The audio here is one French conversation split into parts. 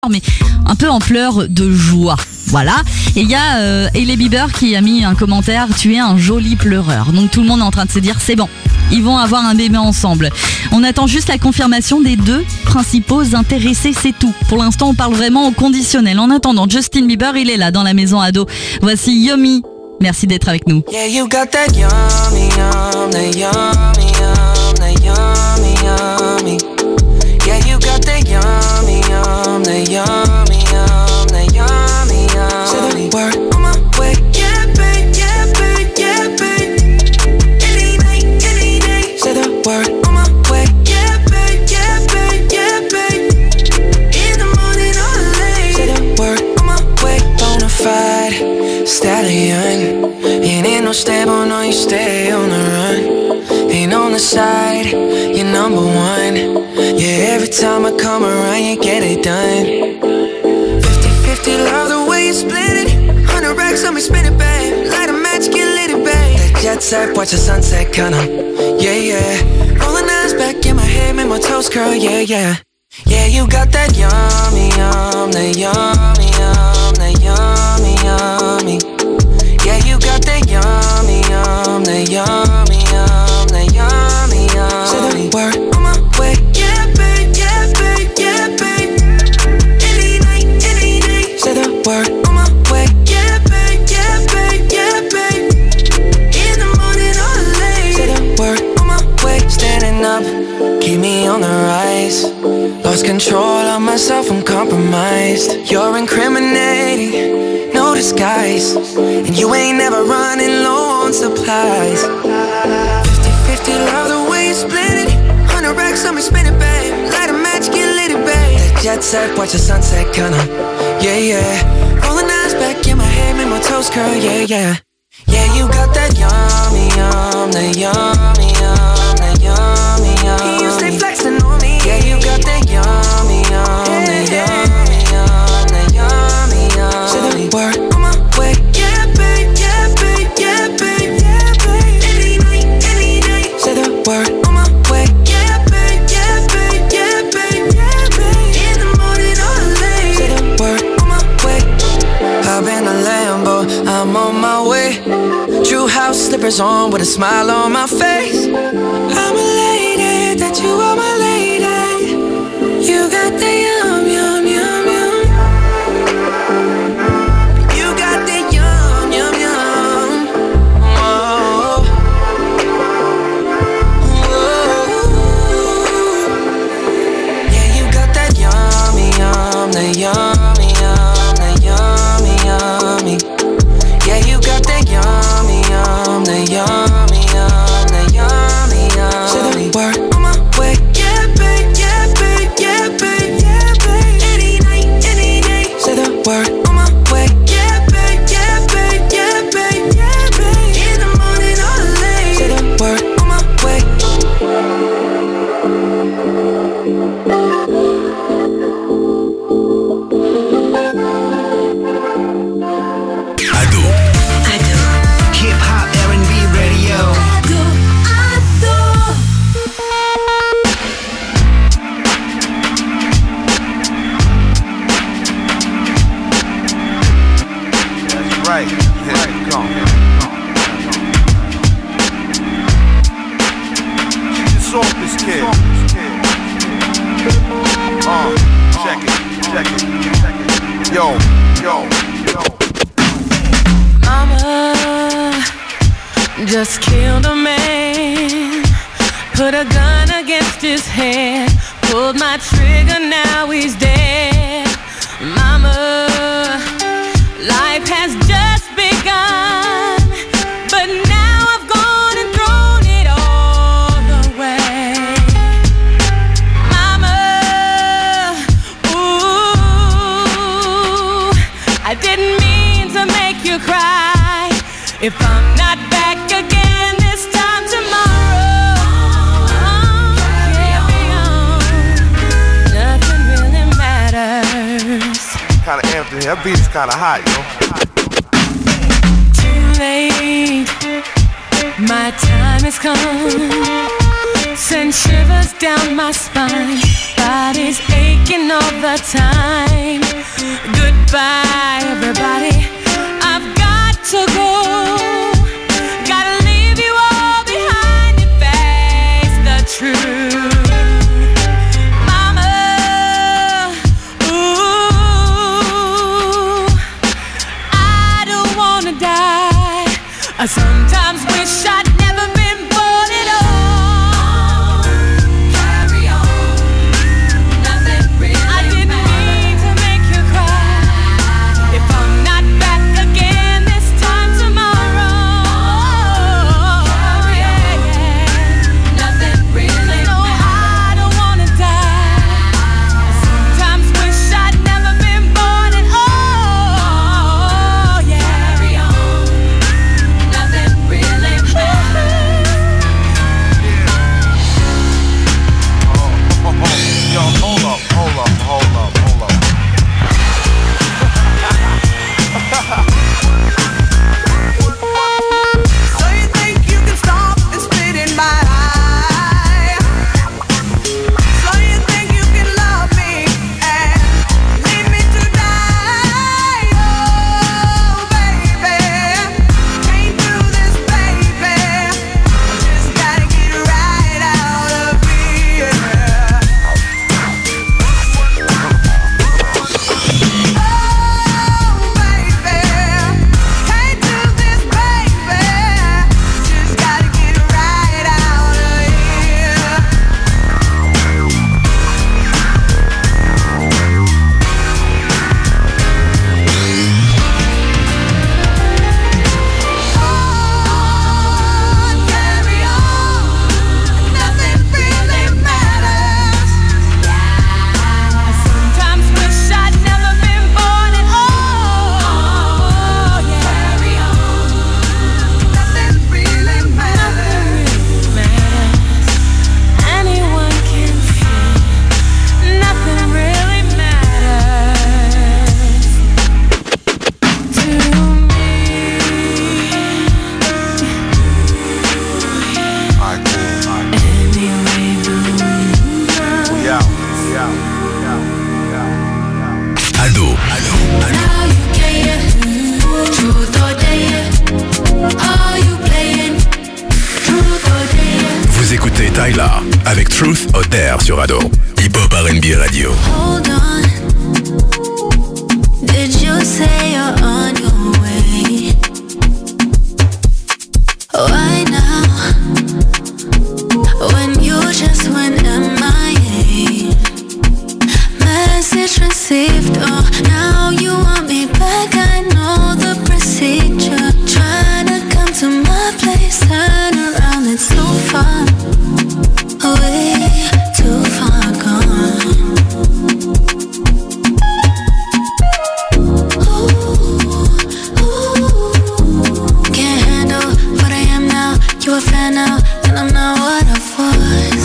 mais un peu en pleurs de joie. Voilà. Et il y a Hailey Bieber qui a mis un commentaire: tu es un joli pleureur. Donc tout le monde est en train de se dire c'est bon, ils vont avoir un bébé ensemble. On attend juste la confirmation des deux principaux intéressés, c'est tout. Pour l'instant, on parle vraiment au conditionnel. En attendant, Justin Bieber, il est là dans la maison ado. Voici Yummy. Merci d'être avec nous. Yeah, you got that yummy, yum, that yummy, yum, that yummy, yummy. Yeah, you got that yummy, yum, that yummy, yum, that yummy, yummy. Say the word on my way. Yeah, babe, yeah, babe, yeah, babe. Any night, any day. Say the word on my way. Yeah, babe, yeah, babe, yeah, babe. In the morning or late. Say the word on my way. Bonafide stallion. You ain't no stable, no, you stay on the run. Ain't on the side, you're number one. Yeah, every time I come around, you get it done. 50-50, love the way you split it. 100 racks on me, spin it, babe. Light a match, get lit, it, babe. That jet set, watch the sunset, kinda. Yeah, yeah. Rolling eyes back in my head, make my toes curl, yeah, yeah. Yeah, you got that yummy, yum, that yummy, yum, that yummy, yummy. Yeah, you got that yummy, yum, that yummy, yum, that yummy, yummy. Say the word on my way. Yeah, babe, yeah, babe, yeah, babe. Any night, any day. Say the word on my way. Yeah, babe, yeah, babe, yeah, babe. In the morning or late. Say the word on my way. Standing up, keep me on the rise. Lost control of myself, I'm compromised. You're incriminating, no disguise. And you ain't never running low on supplies. 50-50, love the way you split it. 100 racks on me, spin it, babe. Light a match, get lit, it, babe. That jet set, watch the sunset, kinda. Yeah, yeah. Rolling eyes back in my head, make my toes curl, yeah, yeah. Yeah, you got that yummy, yum, that yummy, yum, that yummy, yum. You stay flexing on me. Yeah, you got that yummy, yum, that yummy, yum, that yummy, yum. Say the word on my way. Yeah, babe, yeah, babe, yeah, babe, yeah, babe. Any night, any day. Say the word on my way. Yeah, babe, yeah, babe, yeah, babe, yeah, babe. In the morning or late. Say the word on my way. Hop in a Lambo, I'm on my way. True house slippers on with a smile on my face. I'm elated that you are my lady. You got the yum, yum, yum, yum. You got the yum, yum, yum. Whoa. Whoa. Yeah, you got that yummy, yum, that yummy, yum, that yummy, yummy. Yeah, you got that yummy, yum, that yummy, yum, that yummy, yummy. Say the word on my way. Yeah, babe, yeah, babe, yeah, babe, yeah, babe. Any night, any day. Say the word on my way. Yeah, babe, yeah, babe, yeah, babe, yeah, babe. In the morning or late. Say the word on my way. Hip-hop R&B radio. That's right. Come on. She just off this kid. Check it. Yo. Mama just killed a man, put a gun against his head, pulled my trigger, now he's dead. Mama, life has just begun, but now I've gone and thrown it all away. Mama, ooh, I didn't mean to make you cry. If I'm not back again this time tomorrow, carry on. Nothing really matters. Kinda amped in here. That beat is kinda hot, yo. Too late, my time has come. send shivers down my spine. Body's aching all the time. Goodbye, everybody. I've got to go. Gotta leave you all behind and face the truth. Mama, ooh, I don't wanna die. I sometimes wish I'd never been born at all. Carry on, nothing really I didn't mean to make you cry. If I'm not back again this time tomorrow, nothing really no, I don't wanna die. I sometimes wish I'd never been born at all. Carry on, nothing really matters. Yo, hold up. So you think you can stop and spit in my eye? So you think you can love me and leave me to die? Oh, baby, can't do this, baby. Just gotta get right out of here. Oh, baby, can't do this, baby. Just gotta get right out of here. Carry on, nothing really matters. I sometimes wish I'd never been born at all. Carry on, Nothing really matters. anyone can see. Nothing really matters to me. Alright, cool. Anyway, We out. Ado. now you playing truth or dare. Are you playing truth or dare? Vous écoutez Tyla avec Truth or Dare sur Ado. Hip Hop R&B Radio. Hold on. Did you say you're on your way? Why now? When you just went MIA. Message received. Oh, now you want me back. I know the procedure. Trying to come to my place. Turn around. It's so far away. Too far gone. Can't handle what I am now. You a fan now, and I'm not what I was.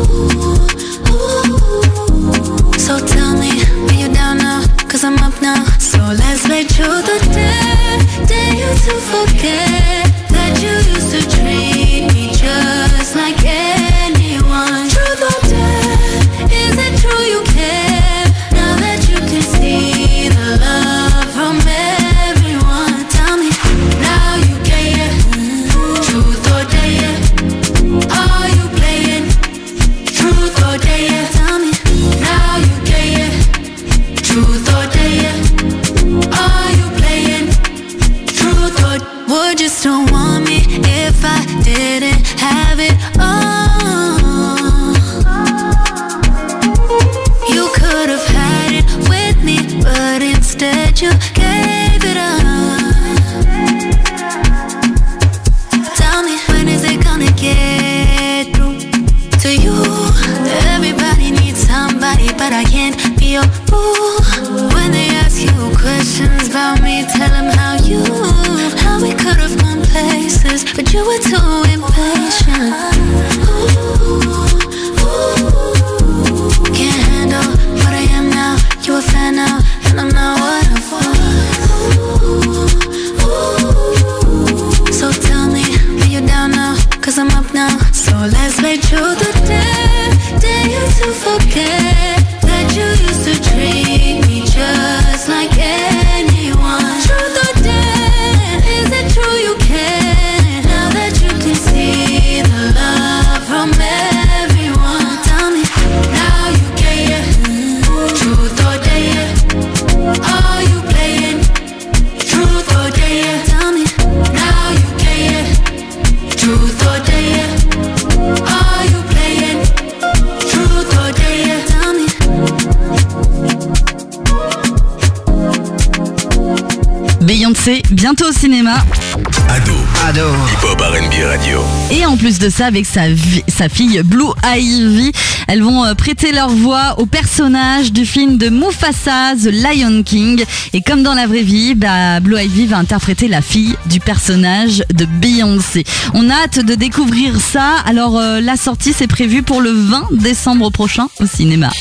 So tell me, are you down now? 'Cause I'm up now. So let's play truth or dare. Dare you to forget that you used to treat me just like anyone. Truth or dare, is it true you care? Now that you can see the love from everyone. Tell me, now you playing truth or dare. Are you playing truth or dare? Tell me, now you playing truth or dare. Are you playing truth or would you still want me if I didn't have it all? You could have had it with me, but instead you gave it up. Tell me, when is it gonna get through to you? Everybody needs somebody, but I can't be your boo. When they ask you questions about me, tell them how we could have gone places, but you were too impatient. Can't handle what I am now. You a fan now, and I'm not what I was. Beyoncé, bientôt au cinéma. Ado. Hip-hop R&B radio. Et en plus de ça, avec sa fille Blue Ivy, elles vont prêter leur voix au personnage du film de Mufasa, The Lion King. Et comme dans la vraie vie, Blue Ivy va interpréter la fille du personnage de Beyoncé. On a hâte de découvrir ça. Alors la sortie, c'est prévu pour le 20 décembre prochain au cinéma.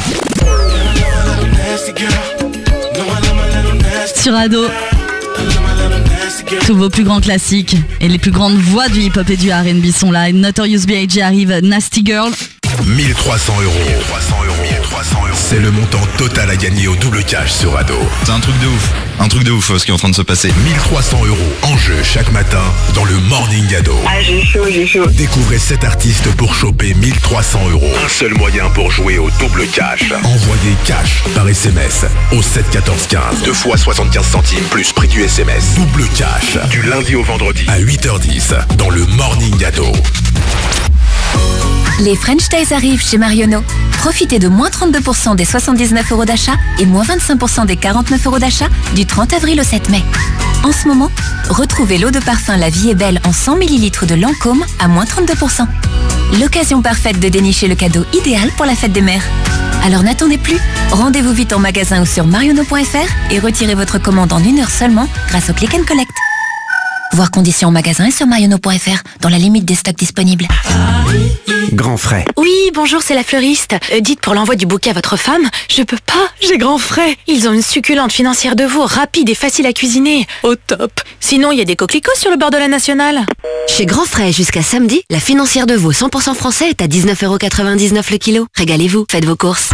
Sur Ado, tous vos plus grands classiques et les plus grandes voix du hip-hop et du R&B sont là. Notorious B.I.G. arrive, Nasty Girl. 1300 €. C'est le montant total à gagner au double cash sur Ado. C'est un truc de ouf ce qui est en train de se passer. 1300 € en jeu chaque matin dans le Morning Ado. Ah, j'ai chaud. Découvrez 7 artistes pour choper 1300 €. Un seul moyen pour jouer au double cash. Envoyez cash par SMS au 7 14 15. 2 fois 75 centimes plus prix du SMS. Double cash du lundi au vendredi à 8h10 dans le Morning Ado. Les French Days arrivent chez Marionneau. Profitez de moins 32% des 79 € d'achat et moins 25% des 49 € d'achat du 30 avril au 7 mai. En ce moment, retrouvez l'eau de parfum La Vie est Belle en 100 ml de Lancôme à moins 32%. L'occasion parfaite de dénicher le cadeau idéal pour la fête des mères. Alors n'attendez plus, rendez-vous vite en magasin ou sur marionneau.fr et retirez votre commande en 1 heure seulement grâce au Click and Collect. Voir conditions en magasin et sur marionneau.fr dans la limite des stocks disponibles. Grand frais. Oui, bonjour, c'est la fleuriste. Dites pour l'envoi du bouquet à votre femme, je peux pas, j'ai grand frais. Ils ont une succulente financière de veau, rapide et facile à cuisiner. Au top. Sinon, il y a des coquelicots sur le bord de la nationale. Chez Grand Frais, jusqu'à samedi, la financière de veau 100% français est à 19,99 € le kilo. Régalez-vous, faites vos courses.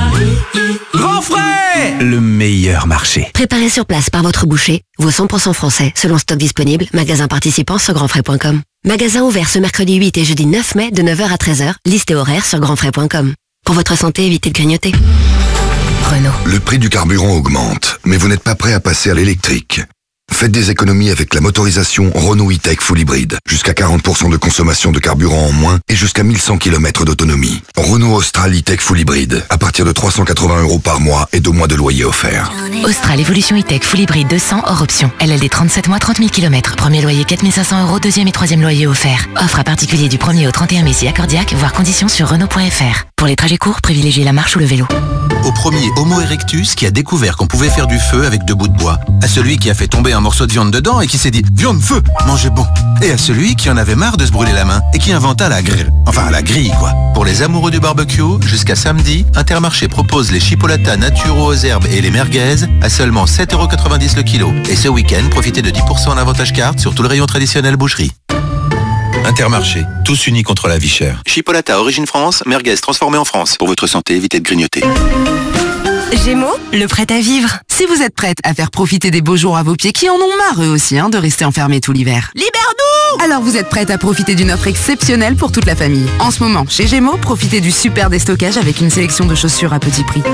Grand frais, le meilleur marché. Préparé sur place par votre boucher, veau 100% français, selon stock disponible, magasin participant sur grandfrais.com. Magasin ouvert ce mercredi 8 et jeudi 9 mai de 9h à 13h, liste et horaire sur grandfrais.com. Pour votre santé, évitez de grignoter. Renault. Le prix du carburant augmente, mais vous n'êtes pas prêt à passer à l'électrique. Faites des économies avec la motorisation Renault E-Tech Full Hybrid. Jusqu'à 40% de consommation de carburant en moins et jusqu'à 1100 km d'autonomie. Renault Austral E-Tech Full Hybrid. À partir de 380 € par mois et 2 mois de loyer offert. Austral Evolution E-Tech Full Hybrid 200 hors option. LLD 37 mois, 30 000 km. Premier loyer 4 500 €, deuxième et troisième loyer offert. Offre à particulier du 1er au 31 mai si accordiaque, voire conditions sur Renault.fr. Pour les trajets courts, privilégiez la marche ou le vélo. Au premier Homo erectus qui a découvert qu'on pouvait faire du feu avec 2 bouts de bois. À celui qui a fait tomber un morceau de viande dedans et qui s'est dit « Viande, feu, mangez bon ». Et à celui qui en avait marre de se brûler la main et qui inventa la grille. Enfin, la grille, quoi. Pour les amoureux du barbecue, jusqu'à samedi, Intermarché propose les chipolatas naturaux aux herbes et les merguez à seulement 7,90 € le kilo. Et ce week-end, profitez de 10% en avantage carte sur tout le rayon traditionnel boucherie. Intermarché, tous unis contre la vie chère. Chipolata origine France, merguez transformée en France. Pour votre santé, évitez de grignoter. Gémeaux, le prêt à vivre. Si vous êtes prête à faire profiter des beaux jours à vos pieds qui en ont marre eux aussi de rester enfermés tout l'hiver. Libère-nous! Alors vous êtes prête à profiter d'une offre exceptionnelle pour toute la famille. En ce moment, chez Gémeaux, profitez du super déstockage avec une sélection de chaussures à petit prix.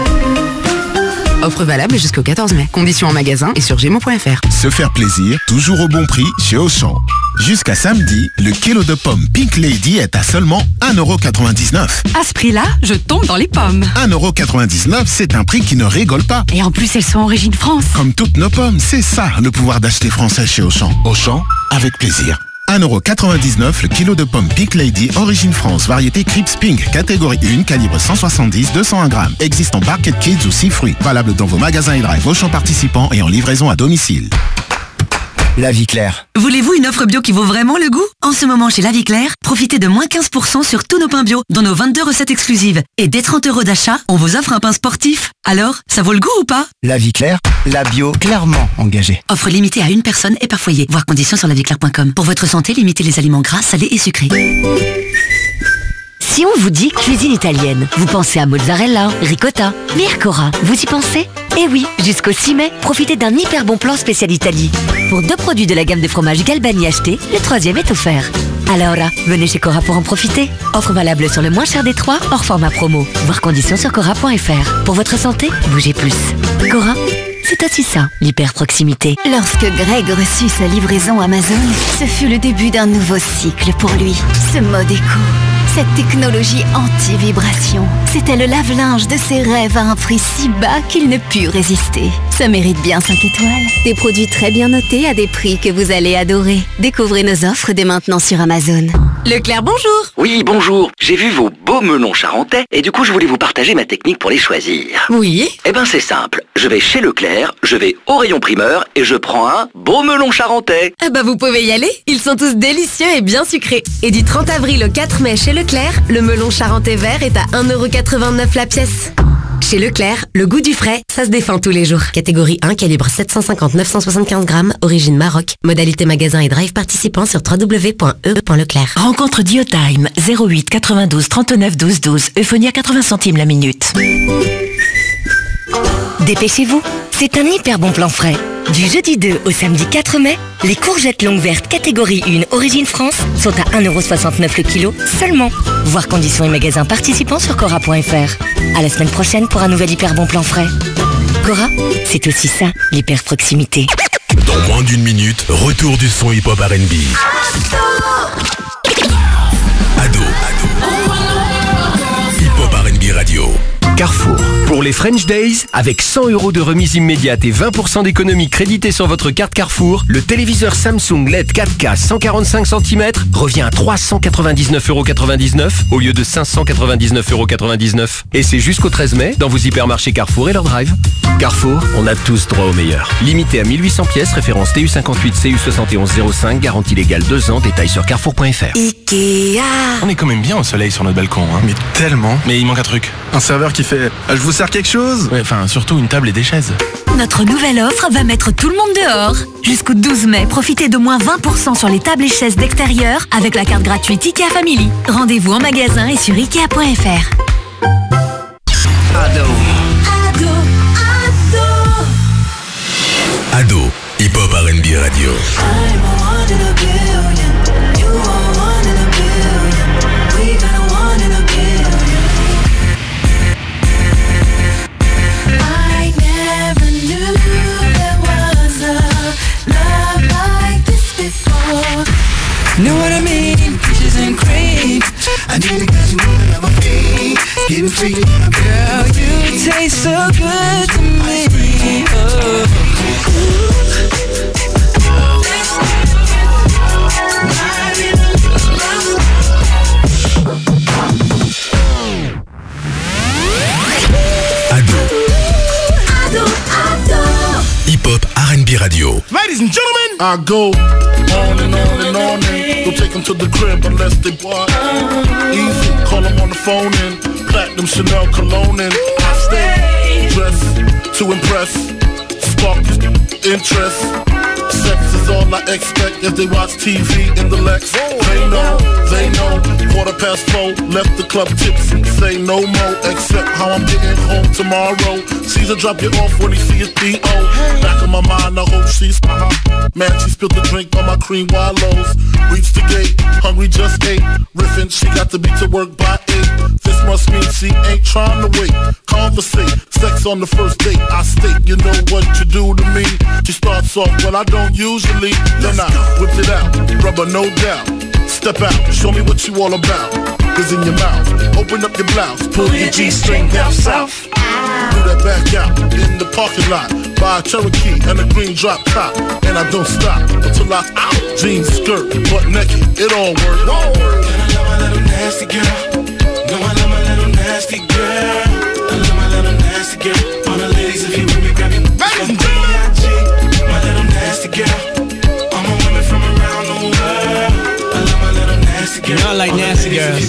Offre valable jusqu'au 14 mai. Conditions en magasin et sur gémeaux.fr. Se faire plaisir, toujours au bon prix chez Auchan. Jusqu'à samedi, le kilo de pommes Pink Lady est à seulement 1,99 €. À ce prix-là, je tombe dans les pommes. 1,99 €, c'est un prix qui ne rigole pas. Et en plus, elles sont origine France. Comme toutes nos pommes, c'est ça le pouvoir d'acheter français chez Auchan. Auchan, avec plaisir. 1,99 € le kilo de pommes Pink Lady, origine France, variété Crips Pink, catégorie 1, calibre 170-201 grammes. Existe en Barquette Kids ou 6 fruits. Valable dans vos magasins et drive Auchan participants et en livraison à domicile. La Vie Claire. Voulez-vous une offre bio qui vaut vraiment le goût? En ce moment chez La Vie Claire, profitez de moins 15% sur tous nos pains bio, dans nos 22 recettes exclusives. Et dès 30 € d'achat, on vous offre un pain sportif. Alors, ça vaut le goût ou pas? La Vie Claire, la bio clairement engagée. Offre limitée à une personne et par foyer. Voir conditions sur laviclaire.com. Pour votre santé, limitez les aliments gras, salés et sucrés. Si on vous dit cuisine italienne, vous pensez à mozzarella, ricotta, mais Arcora, vous y pensez? Eh oui, jusqu'au 6 mai, profitez d'un hyper bon plan spécial Italie. Pour 2 produits de la gamme de fromage Galbani achetés, le 3e est offert. Alors là, venez chez Cora pour en profiter. Offre valable sur le moins cher des 3, hors format promo. Voir conditions sur Cora.fr. Pour votre santé, bougez plus. Cora, c'est aussi ça, l'hyper-proximité. Lorsque Greg reçut sa livraison Amazon, ce fut le début d'un nouveau cycle pour lui. Ce mode éco, cette technologie anti-vibration, c'était le lave-linge de ses rêves à un prix si bas qu'il ne put résister. Ça mérite bien 5 étoiles. Des produits très bien notés à des prix que vous allez adorer. Découvrez nos offres dès maintenant sur Amazon. Leclerc, bonjour. Oui, bonjour. J'ai vu vos beaux melons charentais et du coup, je voulais vous partager ma technique pour les choisir. Oui. Eh ben, c'est simple. Je vais chez Leclerc, je vais au rayon primeur et je prends un beau melon charentais. Ah bah vous pouvez y aller. Ils sont tous délicieux et bien sucrés. Et du 30 avril au 4 mai chez Leclerc, le melon charentais vert est à 1,89€ la pièce. Chez Leclerc, le goût du frais, ça se défend tous les jours. Catégorie 1, calibre 750-975 grammes, origine Maroc. Modalité magasin et drive participant sur www.e.leclerc. Rencontre Diotime 08 92 39 12 12. Euphonie à 80 centimes la minute. Dépêchez-vous, c'est un hyper bon plan frais. Du jeudi 2 au samedi 4 mai, les courgettes longues vertes catégorie 1 Origine France sont à 1,69€ le kilo seulement. Voir conditions et magasins participants sur Cora.fr. À la semaine prochaine pour un nouvel hyper bon plan frais. Cora, c'est aussi ça, l'hyper proximité. Dans moins d'une minute, retour du son hip-hop R&B. Ado. Hip-hop R&B radio. Carrefour. Pour les French Days, avec 100€ de remise immédiate et 20% d'économie créditée sur votre carte Carrefour, le téléviseur Samsung LED 4K 145 cm revient à 399,99€ au lieu de 599,99€. Et c'est jusqu'au 13 mai dans vos hypermarchés Carrefour et leur drive. Carrefour, on a tous droit au meilleur. Limité à 1800 pièces, référence TU58 CU7105, garantie légale 2 ans, détails sur carrefour.fr. Ikea. On est quand même bien au soleil sur notre balcon, hein. Mais tellement. Mais il manque un truc. Un serveur qui fait « Je vous sers quelque chose ?» Ouais, enfin, surtout une table et des chaises. Notre nouvelle offre va mettre tout le monde dehors. Jusqu'au 12 mai, profitez de moins 20% sur les tables et chaises d'extérieur avec la carte gratuite Ikea Family. Rendez-vous en magasin et sur Ikea.fr. Ado, hip-hop R&B radio. Know what I mean? Peaches and cream. I need to get you moving on my feet. Getting free. Girl, you taste so good to me. Oh. Hip-hop R&B radio. Ladies and gentlemen, I go on and on and on and don't take them to the crib unless they bored. Easy, call them on the phone and platinum Chanel cologne and I stay dressed to impress, spark interest. Sex is all I expect as they watch TV in the Lex. They know, 4:15, left the club tipsy. Say no more, except how I'm getting home tomorrow. Caesar drop you off when he see his B.O. Back in my mind, I hope she's man, she spilled the drink on my cream wallows. Reached the gate, hungry just ate. Riffin', she got to be to work by 8. This must mean she ain't trying to wait. Conversate, sex on the first date. I state, you know what you do to me. She starts off, well I don't usually. Then I whip it out, rubber no doubt. Step out, show me what you all about. Is in your mouth, open up your blouse, pull your G-string down south. Do that back out in the parking lot. Buy a Cherokee and a green drop top. And I don't stop until I out. Jeans, skirt, butt naked, it all works. And I love my little nasty girl. No, I love my little nasty girl. I love my little nasty girl. All the ladies, if you with me, grab me. B.I.G. My little nasty girl. All my women from around the world. I love my little nasty girl. You know I like nasty girls.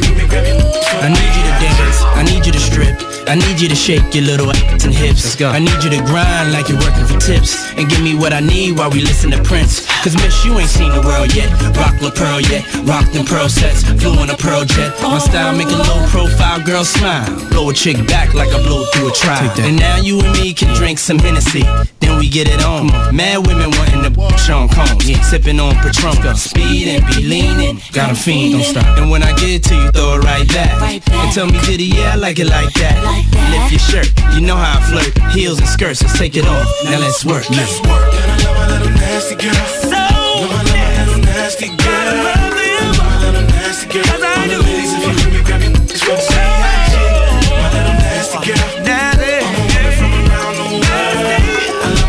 I need you to dance. I need you to strip. I need you to shake your little ass and hips. Let's go. I need you to grind like you're working for tips. And give me what I need while we listen to Prince. Cause miss, you ain't seen the world yet. Rock La Pearl yet. Rock them pearl sets. Flew on a pearl jet. My style make a low profile girl smile. Blow a chick back like I blow through a trial. And now you and me can drink some Hennessy. Then we get it on. Mad women wanting to Sean Combs. Yeah. Sipping on Patron. Speed and be leaning. Got 'em fiend. Don't stop. And when I get to you, throw it right back. And tell me, Diddy, yeah, I like it like that. Lift your shirt, you know how I flirt. Heels and skirts, let's take it off. Now let's work. Let's work. And I love my little nasty girl. So love my little nasty girl. I love my little nasty girl. All the ladies, if you with me, grab me. It's from C.I.G. My little nasty girl. All my women from around the world. I love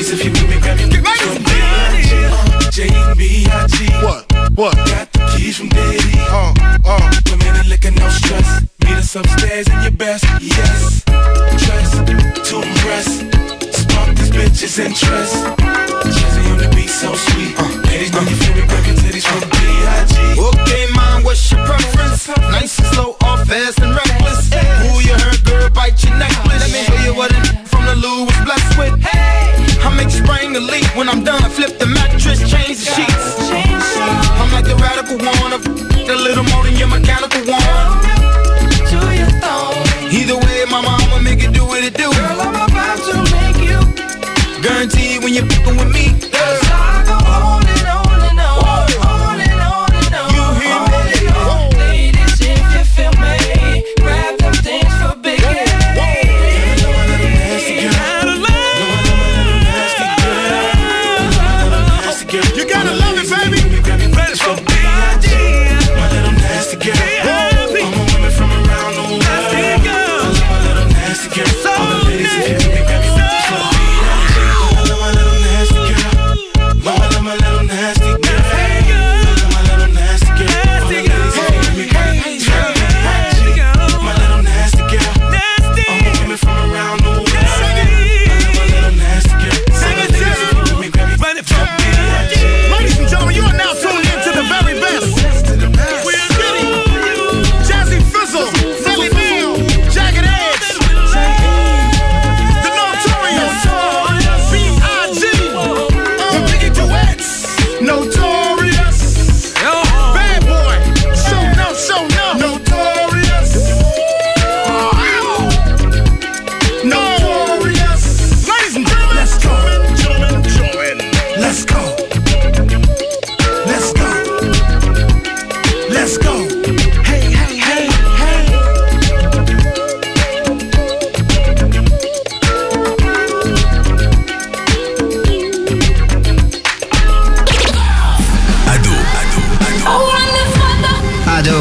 ladies, if you with me, grab your from B.I.G. J.B.I.G. What? Got the keys from Diddy. Women and liquor, no stress. Meet us upstairs in your best, yes. Dress to impress. Spark these bitches' interest. Jazzy on the beat, so sweet. Ladies, know you feel me, breaking titties from B.I.G. Okay, mom, what's your preference? Nice and slow, or fast and reckless? Who you heard, girl, bite your necklace. Let me show you what from the Lou was blessed with. I make you spring the leak. When I'm done, I flip the mattress, change the sheets. I'm like the radical one, a little more than your mechanical one. Either way, my mama make it do what it do. Girl, I'm about to make you guaranteed when you're fucking with me. Girl, I go on and on and on, on and on and on. You hear me? Ladies, if you feel me, grab them things for Big A. You gotta love it, baby. Ready for B.I.G. My little nasty girl. All my women from around the world. My little nasty girl. All the ladies, if you grab your for B.I.G. My little nasty girl. My little nasty girl. My little nasty girl. All the ladies, if you grab your my little nasty girl. All my women from around the world. My little nasty girl. Sing it, ready for B.I.G. Ladies and gentlemen, you are now tuned in to the very best. We're Diddy, Jazzy Fizzle, Nelly Neal, Jagged Edge, The Notorious, B.I.G., The Biggie Duets, Notorious, Bad Boy, Show No, Notorious, Notorious. Ladies and gentlemen, let's go. Let's go. Let's go. Let's go. Hey, hey, hey, hey. Ado.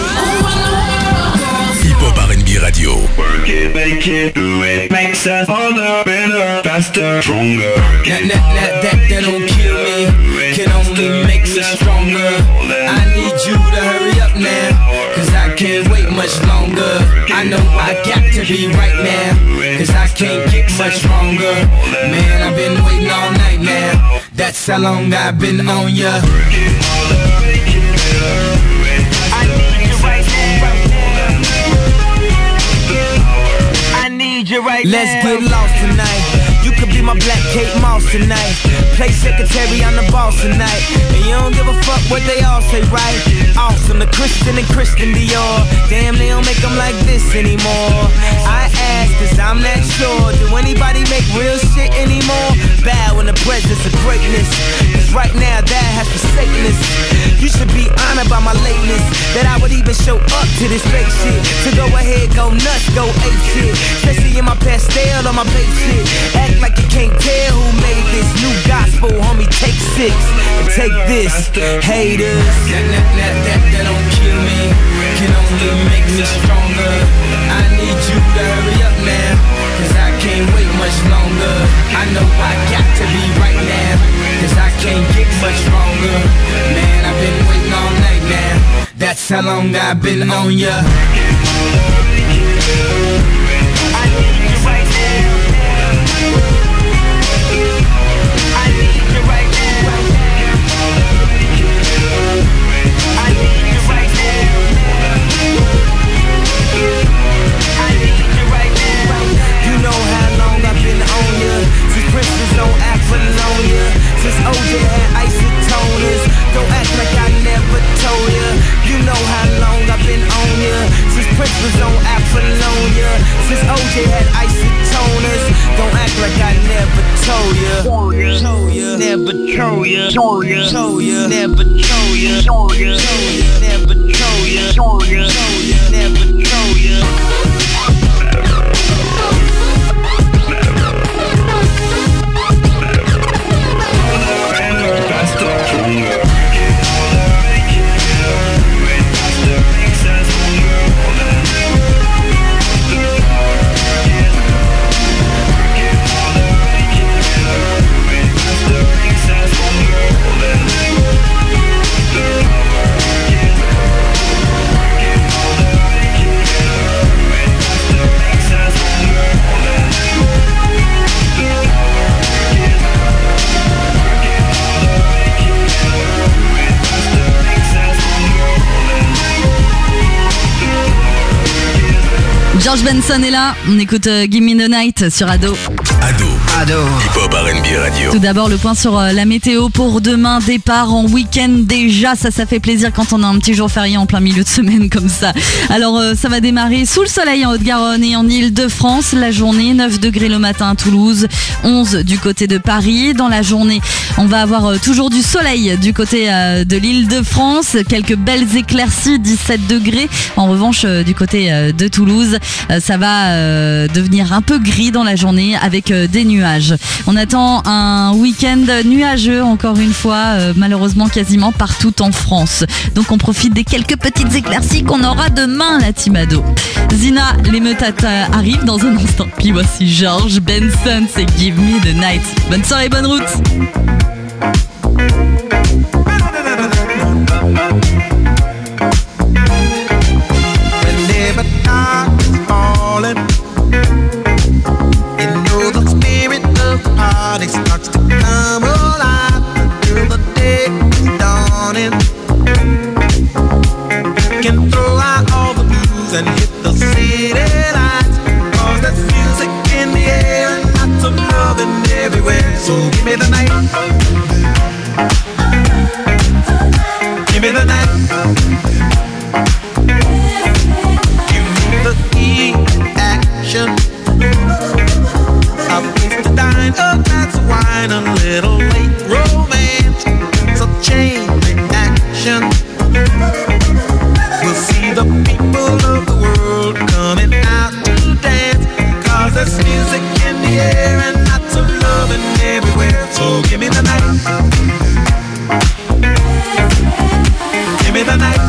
Hip-Hop R&B Radio. Work it, make it, do it. Makes us harder, better, faster, stronger. That don't kill me, can only make me stronger. I need you to hurry up now, cause I can't wait much longer. I know I got to be right now, cause I can't get much stronger. Man, I've been waiting all night now, that's how long I've been on ya. I need you right now. I need you right now. Let's get lost tonight. You could be my black Kate Moss tonight. Play secretary, I'm the boss tonight. And you don't give a fuck what they all say, right? Awesome, the Christian and Christian Dior. Damn, they don't make them like this anymore. I ask, cause I'm not sure. Do anybody make real shit anymore? Bow in the presence of greatness, cause right now that has forsaken us. You should be honored by my lateness, that I would even show up to this fake shit. So go ahead, go nuts, go ape shit. Especially in my pastel or my bait shit. Act like you can't tell who made this new gospel, homie. Take 6 and take this, haters. That don't kill me, can only make me stronger. I need you to hurry up now, cause I can't wait much longer. I know I got to be right now, cause I can't get much stronger. Man, I've been waiting all night now, that's how long I've been on ya. I need you right now. I need you right now. I need you right now. I need you right now. You know how long I've been on ya. Since Prince don't act Apollonia. Since OJ had isotoners. Don't act like I never told ya. You know how long I've been on ya. Since Prince was on Apollonia. Since OJ had isotoners. Don't act like I never told ya. Never told ya. Never told ya. Never told ya. Never told ya. Never told ya. George Benson est là, on écoute Give Me the Night sur Ado. Ado. Hip-hop R&B Radio. Tout d'abord le point sur la météo pour demain, départ en week-end déjà, ça fait plaisir quand on a un petit jour férié en plein milieu de semaine comme ça. Alors ça va démarrer sous le soleil en Haute-Garonne et en Île-de-France, la journée 9 degrés le matin à Toulouse, 11 du côté de Paris. Dans la journée on va avoir toujours du soleil du côté de l'Île-de-France, quelques belles éclaircies, 17 degrés. En revanche du côté de Toulouse, ça va devenir un peu gris dans la journée avec des nuages. On attend un week-end nuageux encore une fois, malheureusement quasiment partout en France. Donc on profite des quelques petites éclaircies qu'on aura demain, la team Ado. Zina, les metates arrivent dans un instant. Puis voici George Benson, c'est Give Me the Night. Bonne soirée, bonne route. It starts to come alive until the day is dawning. Can throw out all the blues and hit the city lights, 'cause there's music in the air and lots of loving everywhere. So give me the night. Give me the night. Give me the heat, action. A place to dine, a glass of wine, a little late romance. So chain reaction. We'll see the people of the world coming out to dance, 'cause there's music in the air and lots of loving everywhere. So give me the night. Give me the night.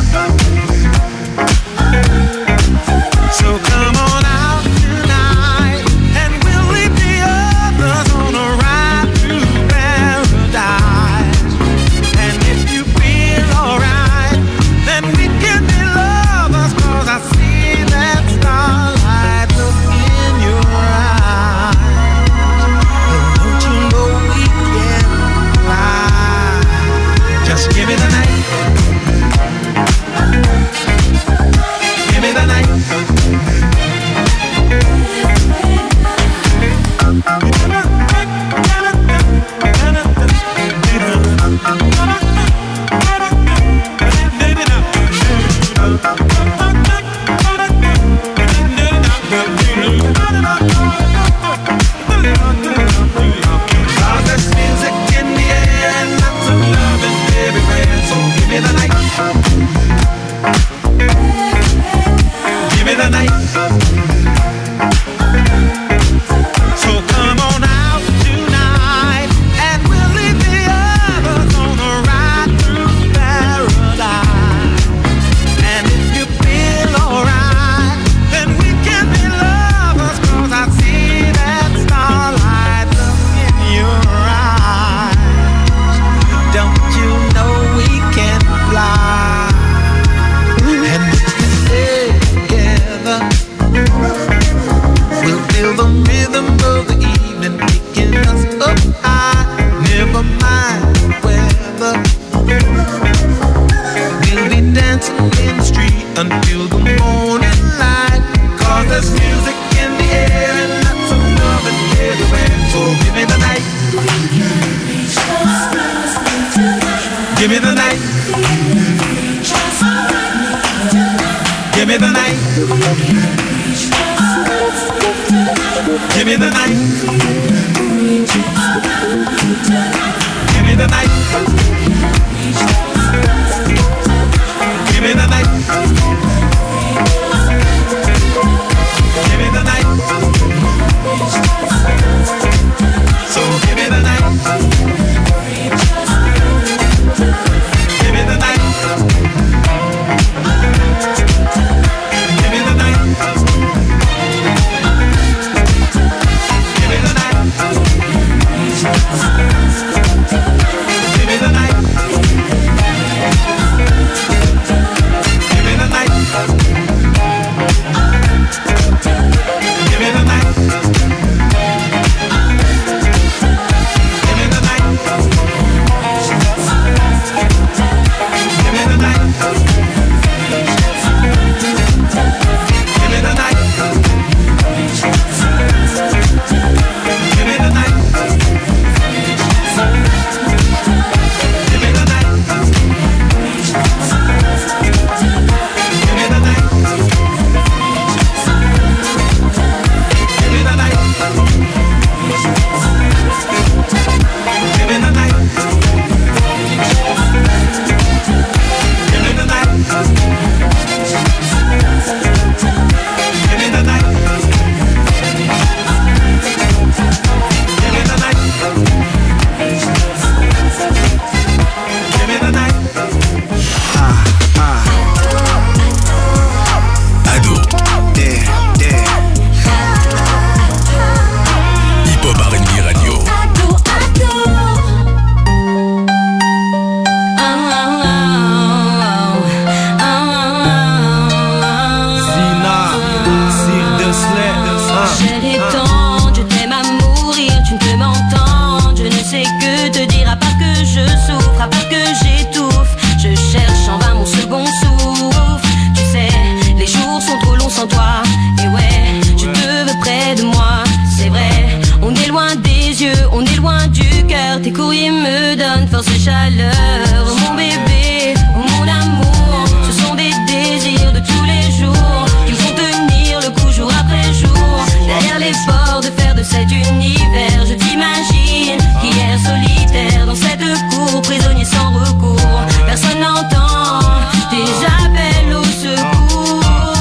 So come on out tonight, and we'll leave the others on a ride through paradise. And if you feel alright, then we can be lovers, 'cause I see that starlight look in your eyes. And don't you know we can fly? Just give me the night. Give me the night. Until the morning light, 'cause there's music in the air and lots of loving everywhere. So give me the night. Give me the night. Give me the night. Give me the night. Give me the night. Give me the night. Give me the night. So give me the night. Give me the night. Give me the night. Give me the night. yeux, on est loin du cœur. Tes courriers me donnent force et chaleur. Oh mon bébé, oh mon amour, ce sont des désirs de tous les jours qui me font tenir le coup jour après jour. Derrière les bords de fer de cet univers, je t'imagine qu'hier solitaire dans cette cour, prisonnier sans recours. Personne n'entend tes appels au secours.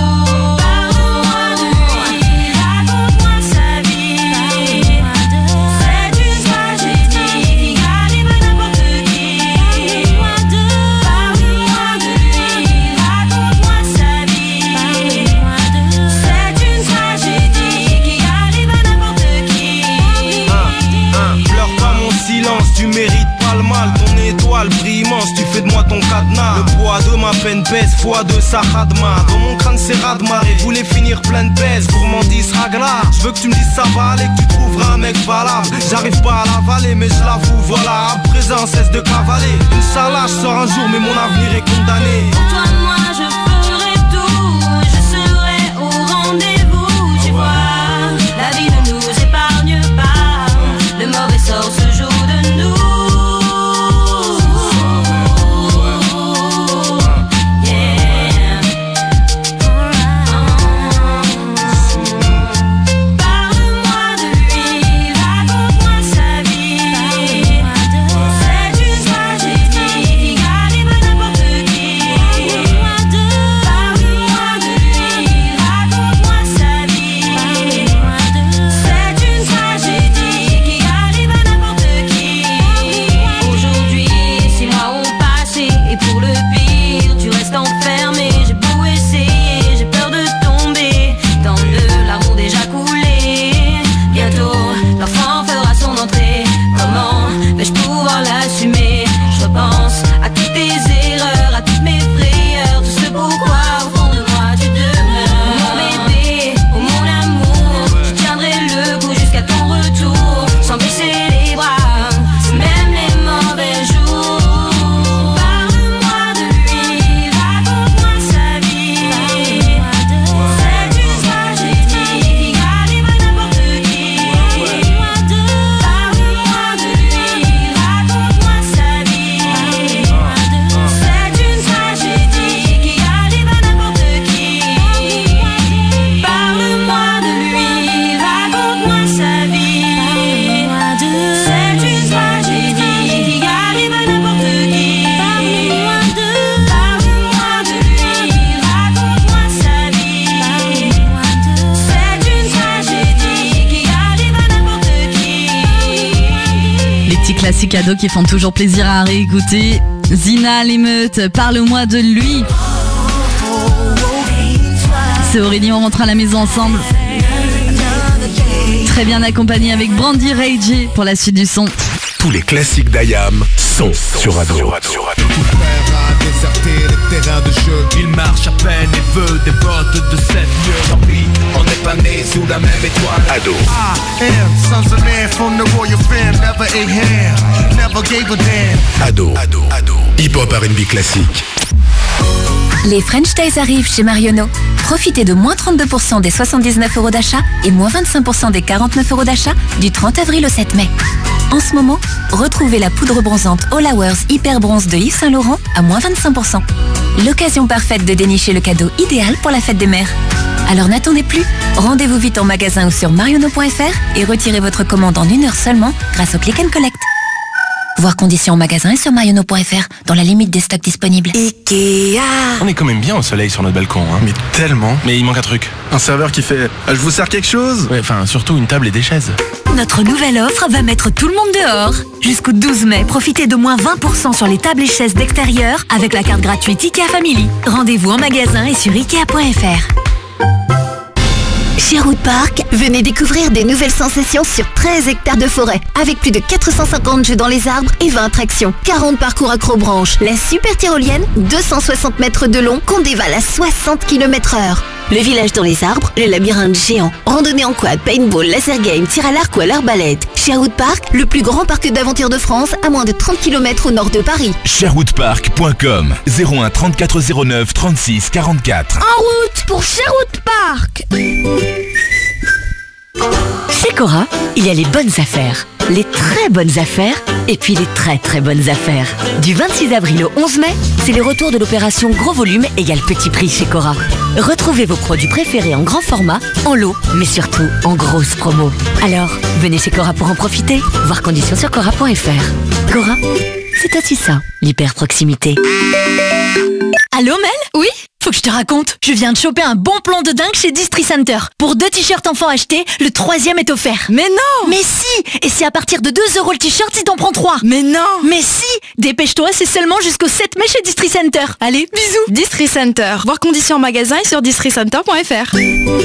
Tu mérites pas le mal, ton étoile brille immense, tu fais de moi ton cadenas. Le poids de ma peine pèse, fois de sa radma. Dans mon crâne c'est radmar et voulait finir plein de pèse. Gourmandise ragla, je veux que tu me dises ça va aller, que tu trouveras un mec valable. J'arrive pas à l'avaler mais je l'avoue, voilà, à présent cesse de cavaler. Inch'Allah je sors un jour mais mon avenir est condamné. Pour toi moi je ferai tout, je serai au rendez-vous. Tu vois, la vie ne nous épargne pas, le mauvais sort se joue de nous. Classiques cadeaux qui font toujours plaisir à réécouter. Zina l'émeute, parle-moi de lui. C'est Aurélie, on rentre à la maison ensemble. Très bien accompagné avec Brandy Ray J pour la suite du son. Tous les classiques d'IAM sont sur Ado. Mon frère a déserté les terrains de jeu. Il marche à peine et veut des bottes de 7 lieues. Tant pis, on n'est pas nés sous la même étoile. Ado. I am sons of man from the royal fam. Never ate ham, never gave a damn. Ado. Hip-hop R&B classique. Les French Days arrivent chez Marionneau. Profitez de moins 32% des 79 € d'achat et moins 25% des 49 € d'achat du 30 avril au 7 mai. En ce moment, retrouvez la poudre bronzante All Hours Hyper Bronze de Yves Saint Laurent à moins 25%. L'occasion parfaite de dénicher le cadeau idéal pour la fête des mères. Alors n'attendez plus, rendez-vous vite en magasin ou sur marionneau.fr et retirez votre commande en 1 heure seulement grâce au Click and Collect. Voir conditions en magasin et sur marionneau.fr dans la limite des stocks disponibles. Ikea. On est quand même bien au soleil sur notre balcon, hein. Mais tellement. Mais il manque un truc. Un serveur qui fait « Je vous sers quelque chose ?» Ouais, enfin, surtout une table et des chaises. Notre nouvelle offre va mettre tout le monde dehors. Jusqu'au 12 mai, profitez de moins 20% sur les tables et chaises d'extérieur avec la carte gratuite Ikea Family. Rendez-vous en magasin et sur Ikea.fr. Sherwood Park, venez découvrir des nouvelles sensations sur 13 hectares de forêt, avec plus de 450 jeux dans les arbres et 20 attractions, 40 parcours accrobranches, la super tyrolienne, 260 mètres de long, qu'on dévale à 60 km/h. Le village dans les arbres, le labyrinthe géant, randonnée en quad, paintball, laser game, tir à l'arc ou à l'arbalète. Sherwood Park, le plus grand parc d'aventure de France, à moins de 30 km au nord de Paris. Sherwoodpark.com 01 34 09 36 44. En route pour Sherwood Park. Chez Cora, il y a les bonnes affaires. Les très bonnes affaires et puis les très très bonnes affaires. Du 26 avril au 11 mai, c'est le retour de l'opération Gros Volume égale Petit Prix chez Cora. Retrouvez vos produits préférés en grand format, en lot, mais surtout en grosse promo. Alors, venez chez Cora pour en profiter. Voir conditions sur cora.fr. Cora, c'est aussi ça, l'hyper proximité. Allô Mel? Oui? Faut que je te raconte, je viens de choper un bon plan de dingue chez Distri Center. Pour 2 t-shirts enfants achetés, le 3e est offert. Mais non! Mais si! Et c'est à partir de 2 € le t-shirt si t'en prends 3. Mais non! Mais si! Dépêche-toi, c'est seulement jusqu'au 7 mai chez Distri Center. Allez, bisous! Distri Center. Voir conditions en magasin et sur districenter.fr.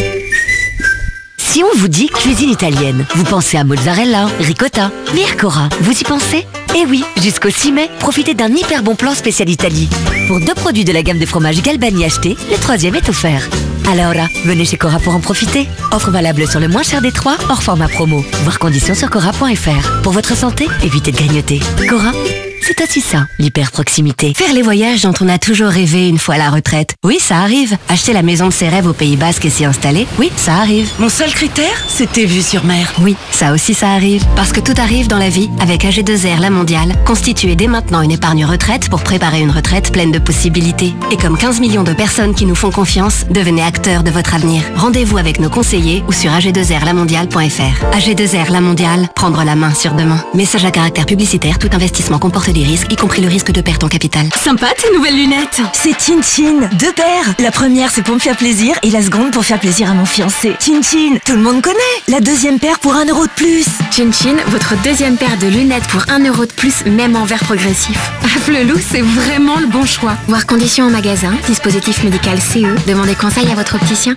Si on vous dit cuisine italienne, vous pensez à mozzarella, ricotta, mais Cora, vous y pensez? Eh oui, jusqu'au 6 mai, profitez d'un hyper bon plan spécial Italie. Pour 2 produits de la gamme de fromage Galbani achetés, le 3e est offert. Alors là, venez chez Cora pour en profiter. Offre valable sur le moins cher des 3, hors format promo. Voir conditions sur cora.fr. Pour votre santé, évitez de grignoter. Cora, c'est aussi ça, l'hyper proximité. Faire les voyages dont on a toujours rêvé une fois à la retraite. Oui, ça arrive. Acheter la maison de ses rêves au Pays Basque et s'y installer. Oui, ça arrive. Mon seul critère, c'était vue sur mer. Oui, ça aussi ça arrive. Parce que tout arrive dans la vie avec AG2R La Mondiale. Constituez dès maintenant une épargne retraite pour préparer une retraite pleine de possibilités. Et comme 15 millions de personnes qui nous font confiance, devenez acteurs de votre avenir. Rendez-vous avec nos conseillers ou sur ag2rlamondiale.fr. AG2R La Mondiale, prendre la main sur demain. Message à caractère publicitaire, tout investissement comporte des risques, y compris le risque de perte en capital. Sympa tes nouvelles lunettes. C'est Chin Chin, 2 paires. La première c'est pour me faire plaisir et la seconde pour faire plaisir à mon fiancé. Chin Chin, tout le monde connaît. La 2e paire pour 1 € de plus. Chin Chin, votre 2e paire de lunettes pour 1 € de plus, même en verre progressif. Flelou, c'est vraiment le bon choix. Voir conditions en magasin, dispositif médical CE. Demandez conseil à votre opticien.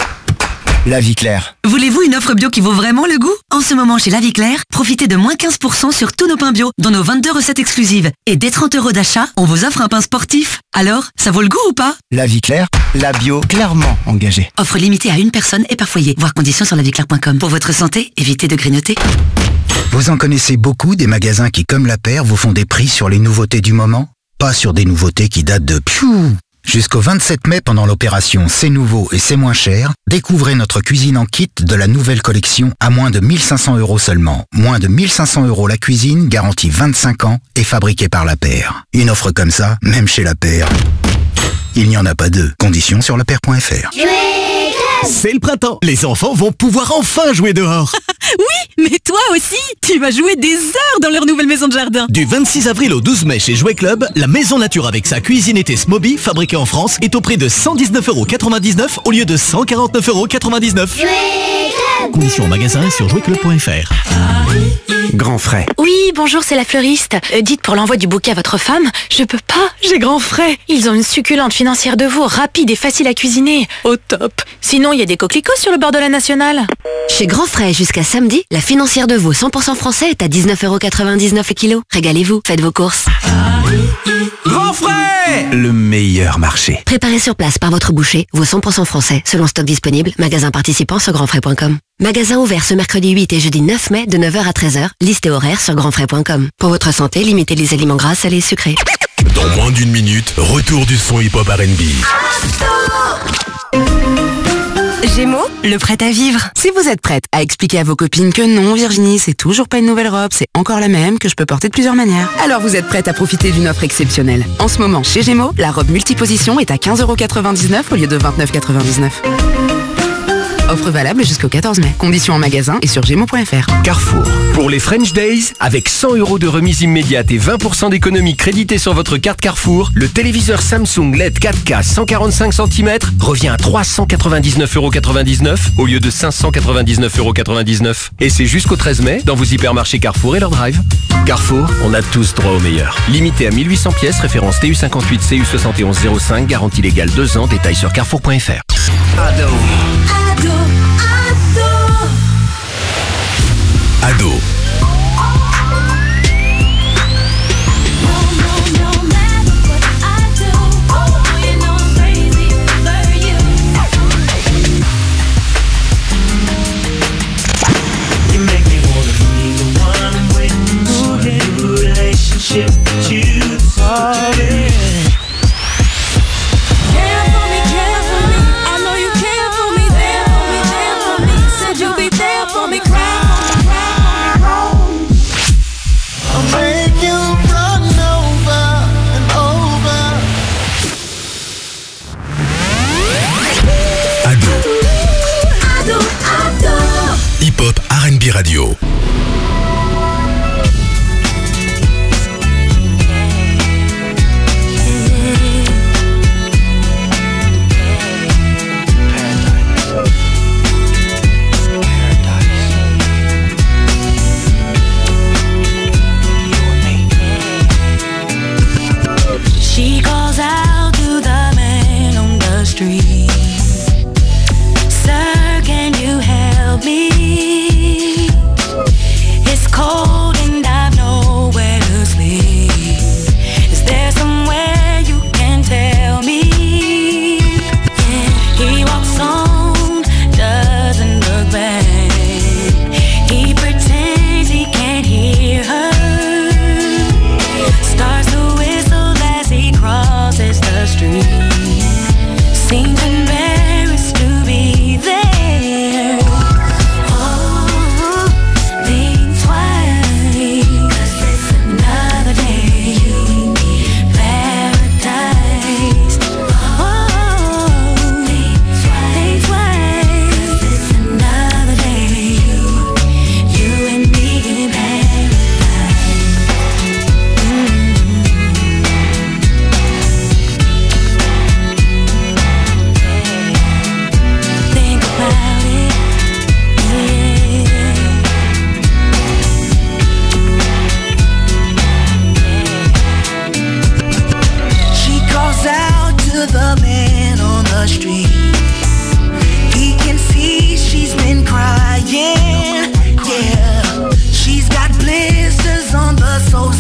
La Vie Claire. Voulez-vous une offre bio qui vaut vraiment le goût? En ce moment chez La Vie Claire, profitez de moins 15% sur tous nos pains bio, dont nos 22 recettes exclusives. Et dès 30 € d'achat, on vous offre un pain sportif. Alors, ça vaut le goût ou pas? La Vie Claire, la bio clairement engagée. Offre limitée à une personne et par foyer. Voir conditions sur lavieclaire.com. Pour votre santé, évitez de grignoter. Vous en connaissez beaucoup des magasins qui, comme La Paire, vous font des prix sur les nouveautés du moment? Pas sur des nouveautés qui datent de pfiou. Jusqu'au 27 mai, pendant l'opération C'est nouveau et c'est moins cher, découvrez notre cuisine en kit de la nouvelle collection à moins de 1 500 € seulement. Moins de 1 500 € la cuisine, garantie 25 ans et fabriquée par La Paire. Une offre comme ça, même chez La Paire, il n'y en a pas deux. Conditions sur lapaire.fr. C'est le printemps. Les enfants vont pouvoir enfin jouer dehors. Oui, mais toi aussi, tu vas jouer des heures dans leur nouvelle maison de jardin. Du 26 avril au 12 mai chez Jouet Club, la maison nature avec sa cuisine été Smoby, fabriquée en France, est au prix de 119,99 € au lieu de 149,99 €. Conditions en magasin sur jouetclub.fr. Grand frais. Oui, bonjour, c'est la fleuriste. Dites pour l'envoi du bouquet à votre femme, je peux pas, j'ai grand frais. Ils ont une succulente financière de veau, rapide et facile à cuisiner. Au top. Sinon, il y a des coquelicots sur le bord de la Nationale. Chez Grand Frais, jusqu'à samedi, la financière de veau 100% français est à 19,99 € le kilo. Régalez-vous, faites vos courses. Grand frais! Le meilleur marché. Préparé sur place par votre boucher, veau 100% français, selon stock disponible, magasin participant sur grandfrais.com. Magasin ouvert ce mercredi 8 et jeudi 9 mai de 9h à 13h, liste et horaire sur grandfrais.com. Pour votre santé, limitez les aliments gras, salés et sucrés. Dans moins d'une minute, retour du son hip-hop R&B. Gémeaux, le prêt à vivre. Si vous êtes prête à expliquer à vos copines que non, Virginie, c'est toujours pas une nouvelle robe, c'est encore la même, que je peux porter de plusieurs manières, alors vous êtes prête à profiter d'une offre exceptionnelle. En ce moment, chez Gémeaux, la robe multiposition est à 15,99 € au lieu de 29,99 €. Offre valable jusqu'au 14 mai. Conditions en magasin et sur gémeaux.fr. Carrefour. Pour les French Days, avec 100 € de remise immédiate et 20% d'économie créditée sur votre carte Carrefour, le téléviseur Samsung LED 4K 145 cm revient à 399,99 € au lieu de 599,99 €. Et c'est jusqu'au 13 mai dans vos hypermarchés Carrefour et leur drive. Carrefour, on a tous droit au meilleur. Limité à 1800 pièces, référence TU58 CU7105, garantie légale 2 ans, détails sur carrefour.fr. Ado. You make me wanna be the one with a new relationship with you. Care for me, I know you care for me, there for me, said you'll be there for me, cry for me,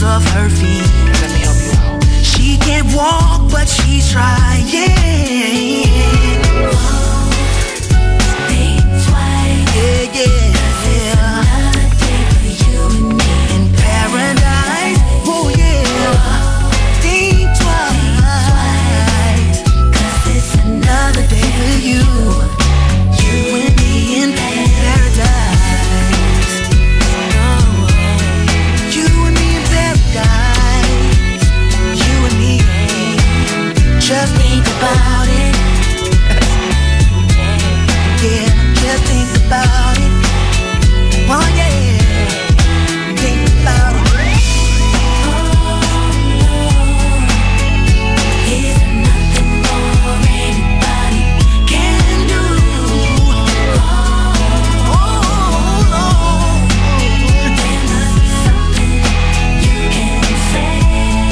of her feet. Let me help you out. She can't walk, but she's trying. Think twice. Yeah, yeah. Another day for you and me in paradise. Oh yeah. Think twice. 'Cause it's another day for you. You and me in paradise. Oh, you and me in paradise. You and me. Just think about it. Yeah, just think about it. Oh yeah, think about it. Is there nothing more anybody can do? Oh Lord, there must be something you can say.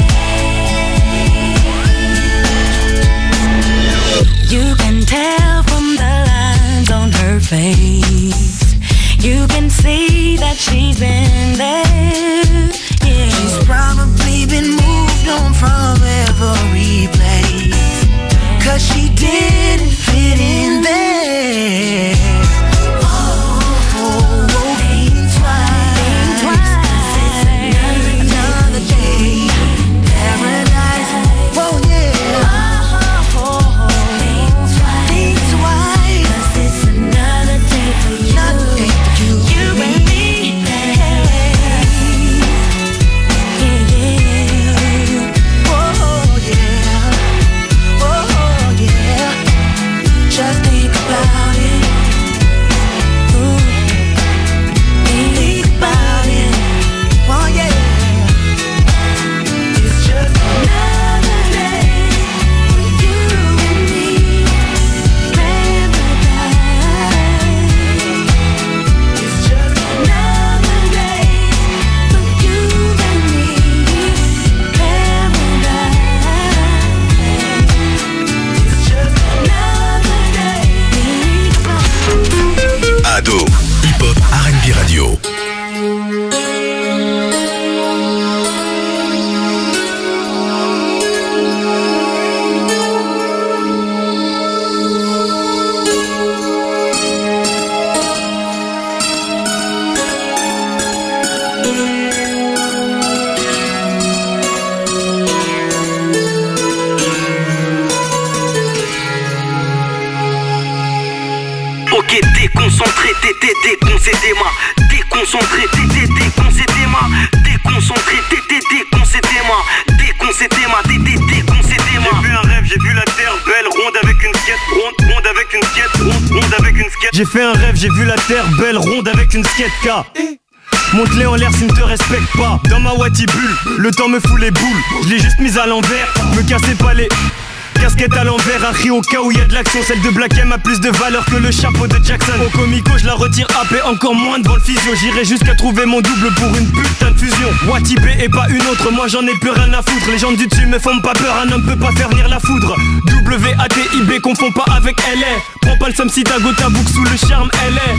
You can tell from the lines on her face. You can see that she's been there. Yeah. She's probably been moved on from every place. 'Cause she didn't fit in there. Think twice. Another day in paradise. Oh yeah. Think twice. 'Cause it's another day for you. You and me. Yeah. Oh yeah. Oh yeah. Just think about it. Ooh. Think about it. Oh yeah. It's just another day for you and me. Paradise. It's just another day for you and me. Paradise. It's just another day. Ado, hip-hop, R&B radio. Ok, déconcentré, t'étais déconcédé-moi. Déconcentré, t'étais déconcédé-moi. Déconcentré, t'étais déconcédé-moi. Déconcédé-moi, t'étais déconcédé-moi. J'ai vu un rêve, j'ai vu la terre belle, ronde avec une skate, ronde avec une skate, ronde avec une skate. J'ai fait un rêve, j'ai vu la terre belle, ronde avec une skate K. Monte-les en l'air s'ils ne te respectent pas. Dans ma Wati bulle, le temps me fout les boules. Je l'ai juste mise à l'envers, me cassez pas les casquette à l'envers, un cri au cas où y a de l'action. Celle de Black M a plus de valeur que le chapeau de Jackson. Au comico je la retire AP, encore moins devant le physio. J'irai jusqu'à trouver mon double pour une putain de fusion. Wati B et pas une autre, moi j'en ai plus rien à foutre. Les gens du dessus me font pas peur, un homme peut pas faire venir la foudre. WATIB, confonds pas avec LA. Prends pas le somme si Dago Tabouk sous le charme LA.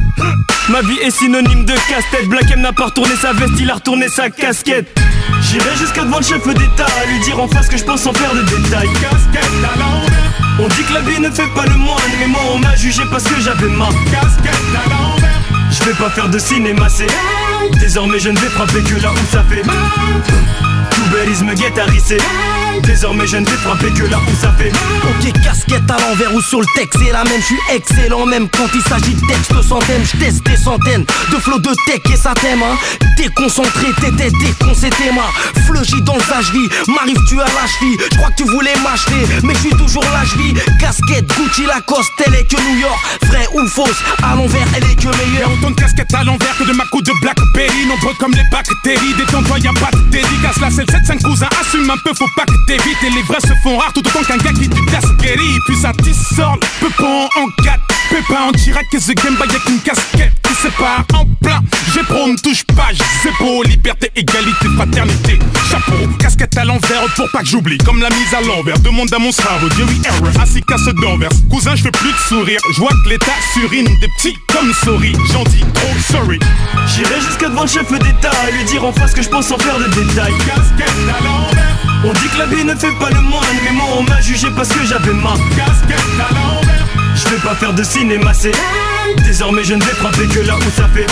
Ma vie est synonyme de casse-tête. Black M n'a pas retourné sa veste, il a retourné sa casquette. J'irai jusqu'à devant le chef d'État, à lui dire en face que je pense sans faire de détails. Casquette à l'envers. On dit que la vie ne fait pas le moine, mais moi on m'a jugé parce que j'avais ma casquette à l'envers. Je vais pas faire de cinéma, c'est désormais je ne vais frapper que là où ça fait mal. Touberisme guettarisé. Désormais je ne vais frapper que là où ça fait mal. Ok, casquette à l'envers ou sur le texte, c'est la même, je suis excellent même quand il s'agit de texte centaines. Je teste des centaines de flots de tech et ça t'aime hein. Déconcentré, t'étais déconcédé moi. Fleugy dans le sagerie, m'arrives-tu à la cheville? Je crois que tu voulais m'acheter, mais je suis toujours là, je vis. Casquette, Gucci, Lacoste, elle est que New York. Vrai ou fausse, à l'envers, elle est que meilleure. Autant de casquettes à l'envers que de ma coupe de Blackberry. Nombreux comme les bactéries, détends-toi, y'a pas de dédicace. La 775 cousin, assume un peu, faut pas que t'évites. Et les vrais se font rares, tout autant qu'un gars qui du casse guéri. Puis ça dissort, peu pas en 4. Pépin en direct, que The Game Boy avec une casquette qui sépare en plein. J'ai pro, me touche pas, j'ai beau, liberté, égalité, fraternité. Chapeau, casquette. casquette à l'envers pour pas que j'oublie. Comme la mise à l'envers, demande à mon cerveau. Jerry Error, assis casse d'envers. Cousin, je fais plus de sourire. Je vois que l'état surine des petits comme souris. J'en dis oh sorry. J'irai jusqu'à devant le chef d'État et lui dire en face que je pense sans faire de détails. Casquette à l'envers. On dit que la vie ne fait pas le moine, mais moi on m'a jugé parce que j'avais ma casquette à l'envers. Je vais pas faire de cinéma, c'est désormais je ne vais frapper que là où ça fait.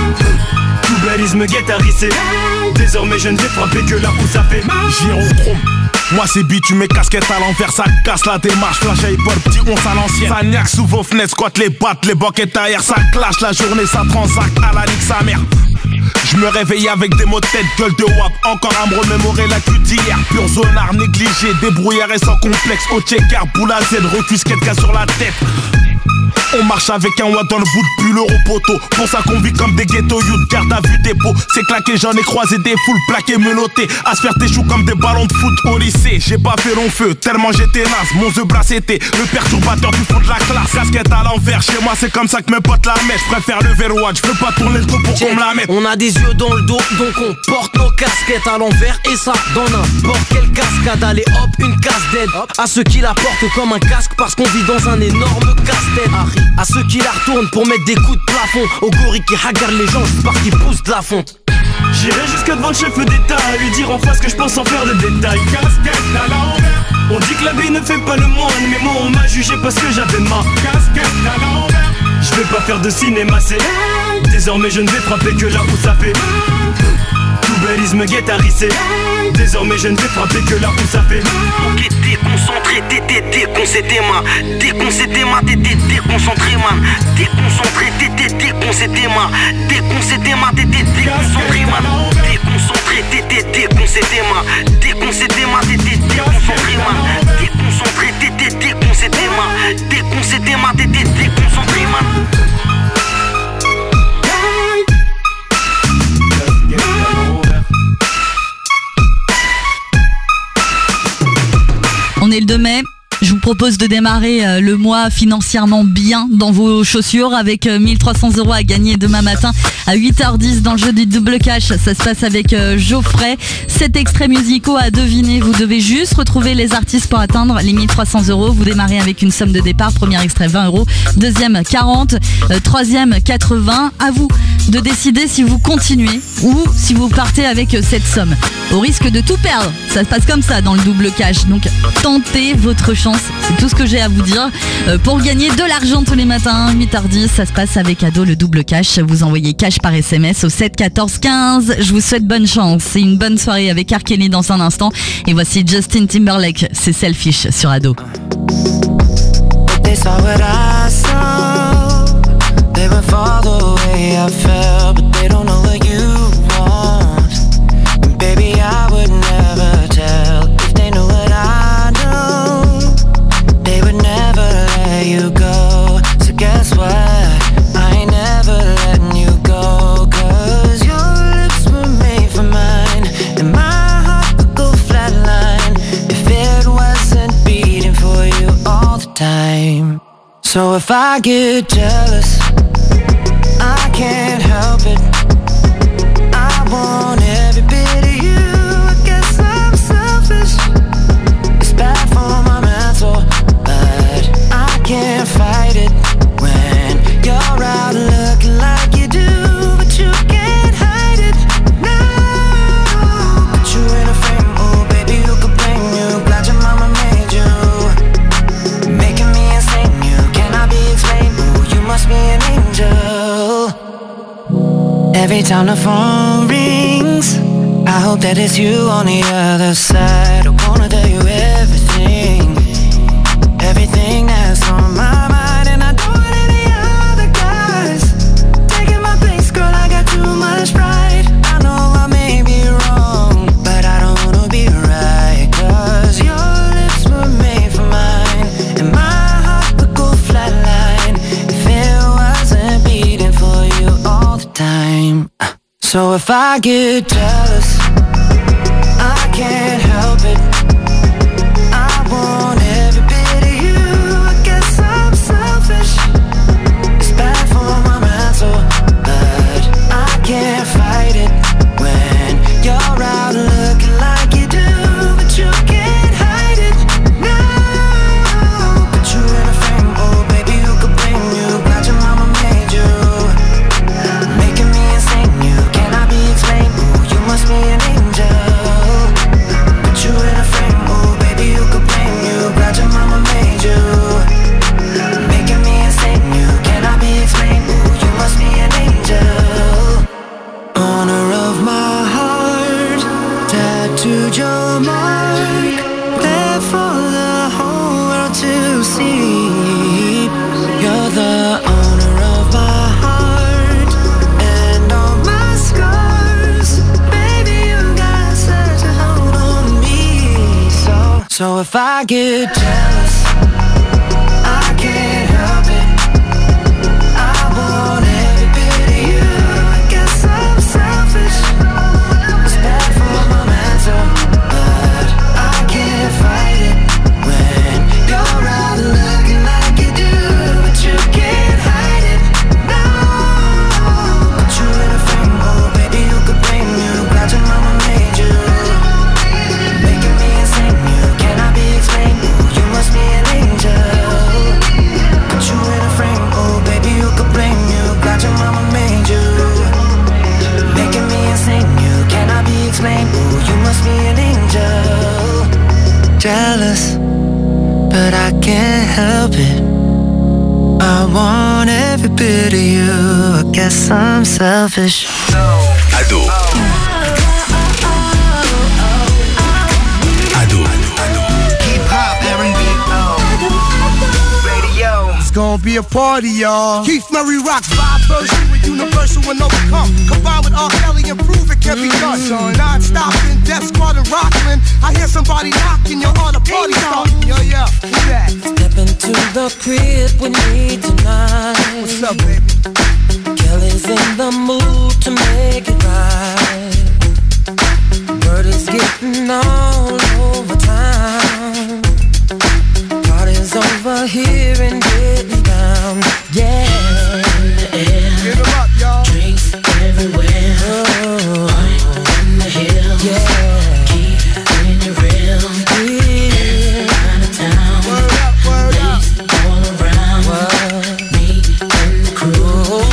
Toubellisme guitarissé. Désormais je ne vais frapper que là où ça fait. Gyrochrome. Moi c'est bitume, casquette à l'envers, ça casse la démarche. Flash iPod, petit once à l'ancienne. Ça niaque sous vos fenêtres, squatte les battes, les boquettes ailleurs. Ça clash la journée, ça transacte à la ligue sa mère. Je me réveille avec des mots de tête, gueule de wap. Encore à me remémorer la cul d'hier. Pur zonard, négligé, débrouillard et sans complexe. Au checker, boule à Z, refuse quelqu'un sur la tête. On marche avec un watt dans le bout de pull, euro poteau. Pour ça qu'on vit comme des ghetto youth, garde à vue des pots. C'est claqué, j'en ai croisé des foules plaquées, menottées. À se faire tes choux comme des ballons de foot au lycée. J'ai pas fait long feu, tellement j'étais naze. Mon The Brass était le perturbateur du fond de la classe. Casquette à l'envers, chez moi c'est comme ça que mes potes la mettent. Je préfère le verrouage, je veux pas tourner le dos pour qu'on me la mette. On a des yeux dans le dos, donc on porte nos casquettes à l'envers. Et ça dans n'importe quelle cascade. Allez hop, une casse dead. À ceux qui la portent comme un casque parce qu'on vit dans un énorme casse-tête. À ceux qui la retournent pour mettre des coups de plafond. Aux gorilles qui regardent les gens juste parce qu'ils poussent de la fonte. J'irai jusqu'à devant le chef d'État et lui dire en face que je pense sans faire de détails. Casquette à l'envers. On dit que la vie ne fait pas le moine, mais moi on m'a jugé parce que j'avais ma casquette à l'envers. Je vais pas faire de cinéma, c'est désormais je ne vais frapper que là où ça fait. Toubellisme guitarissé. Désormais je ne vais frapper que là où ça fait. Ok, déconcentré, t'étais déconcentré, man. Déconcentré, man, t'étais déconcentré, man. Déconcentré, t'étais déconcentré, man. Déconcentré, man, t'étais déconcentré, man. Déconcentré, t'étais déconcentré, man. Déconcentré, man, t'étais déconcentré, man. Déconcentré, t'étais déconcentré, man. Déconcentré, man, t'étais déconcentré, man. On est le 2 mai. Je vous propose de démarrer le mois financièrement bien dans vos chaussures avec 1300 € à gagner demain matin à 8h10 dans le jeu du double cash. Ça se passe avec Geoffrey. 7 extraits musicaux à deviner. Vous devez juste retrouver les artistes pour atteindre les 1300 €. Vous démarrez avec une somme de départ. Premier extrait 20 €. Deuxième 40. Troisième 80. À vous de décider si vous continuez ou si vous partez avec cette somme. Au risque de tout perdre. Ça se passe comme ça dans le double cash. Donc tentez votre chance. C'est tout ce que j'ai à vous dire. Pour gagner de l'argent tous les matins, 8h10, ça se passe avec Ado, le double cash. Vous envoyez cash par SMS au 7 14 15. Je vous souhaite bonne chance. C'est une bonne soirée avec R. Kelly dans un instant. Et voici Justin Timberlake, c'est Selfish sur Ado. So if I get jealous, I can't help it. I want every bit of you. I guess I'm selfish. It's bad for my mental, but I can't fight it when you're out looking like you do, but you can't hide it. No, put you in a frame, oh baby, who could blame you? Glad your mama made you, making me insane. Must be an angel. Every time the phone rings, I hope that it's you on the other side. I wanna tell you everything, everything that's on my mind. And I don't want any other guys taking my place, girl, I got too much pride. I know I may be wrong, but I don't wanna be right, 'cause your lips were made for mine, and my heart would go flatline if it wasn't beating for you all the time. So if I get jealous, I can't help it. I want every bit of you. I guess I'm selfish. It's bad for my mental, but I can't fight it when you're out looking like you do. tattooed your mark there for the whole world to see. You're the owner of my heart and all my scars. Baby, you got such a hold on me. So if I get jealous, I can't help it. I want every bit of you. I guess I'm selfish. It's bad for my mental, but I can't fight it when you're out looking like you do, but you can't hide it. No, put you in a frame, oh baby, you could blame you. Glad your mama made you, making me insane. You cannot be explained. Ooh, you must be an angel. Put you in a frame, oh baby, you could blame you. Glad your mama made you, making me insane. You cannot be explained. Ooh, you must be an angel. Jealous, but I can't help it. I want every bit of you. I guess I'm selfish. Ado. Hip-hop, R&B, radio. It's gonna be a party, y'all. Keith Murray rocks vibe version with universal and overcome. Combined with R. Kelly and prove it can be done. Non-stop in Death Squad and Rockland. I hear somebody knocking, you're on a party starting. Yo, yeah, who's that? Step into the crib with me tonight. What's up, baby? Kelly's in the mood to make it right. Word is getting all over town. Party's over here and getting down. Yeah. Get 'em up, y'all. Drinks everywhere. Oh. In the hills. Yeah. Keeping it real. Yeah. Out of town. Word up, word up. All around. What? Me and the crew.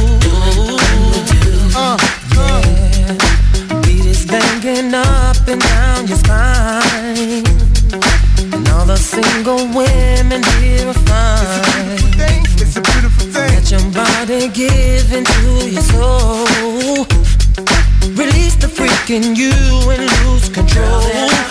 Beat is banging up and down your spine. And all the single women here are fine. It's a beautiful thing. Let your body give into your soul. Release the freak in you and lose control.